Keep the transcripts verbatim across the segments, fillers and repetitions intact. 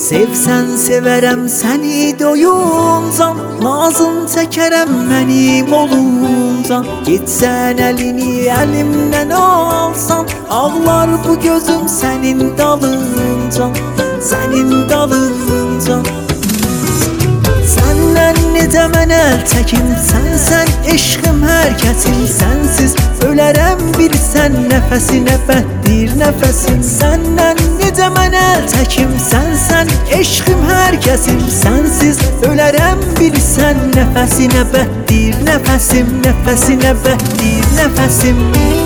Sevsən sevərəm səni doyunca, nazın çəkərəm mənim olunca. Getsən əlini əlimdən alsan, ağlar bu gözüm sənin dalınca, sənin dalınca. Səndən necə mən əl çəkim, sənsən eşqim hər kəsim. Sənsiz ölərəm bir sən nəfəsinə bəddir nəfəsim. Səndən necə mən əl çəkim, sənsən eşqim hər kəsim. Sənsiz ölərəm bir sən nəfəsinə bəddir nəfəsim, nəfəsinə bəddir nəfəsim.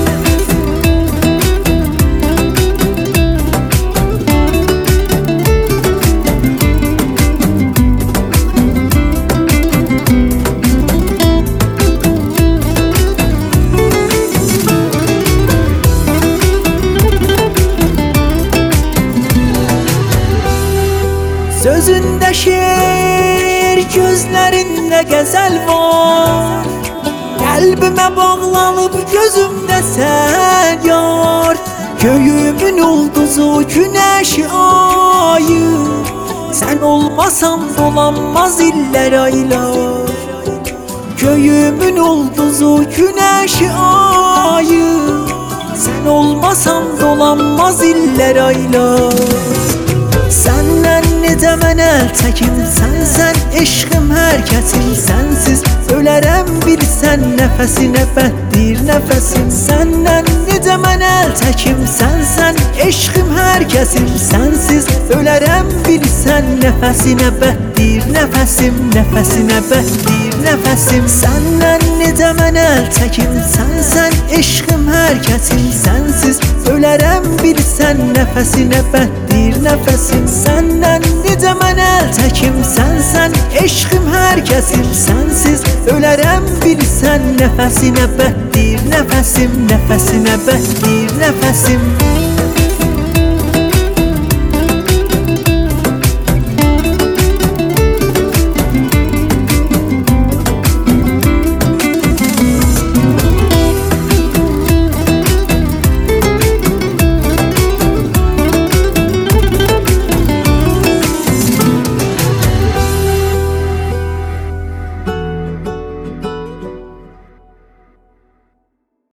Sözündə şeir, gözlərində qəzəl var. Qəlbimə bağlanıb gözümdə sən yar. Köyümün ulduzu, günəşi ayı. Sən olmasan dolanmaz illər aylar. Köyümün ulduzu, günəşi ayı. Sən olmasan dolanmaz illər aylar. Səndən necə mən əl çəkim, sənsən eşqim hər kəsim. Sənsiz ölərəm bir sən nəfəsinə bəddir nəfəsim. Səndən necə mən əl çəkim, sənsən eşqim hər kəsim. Sənsiz ölərəm bir sən nəfəsinə bəddir nəfəsim, nəfəsinə bəddir nəfəsim. Səndən necə mən əl çəkim, sənsən eşqim hər kəsim. Sənsiz ölərəm bir sən nəfəsinə bəddir nəfəsim. Səndən necə mən əl çəkim, sənsən eşqim hər kəsim. Sənsiz ölərəm bir sən nəfəsinə bəddir nəfəsim, nəfəsinə bəddir nəfəsim.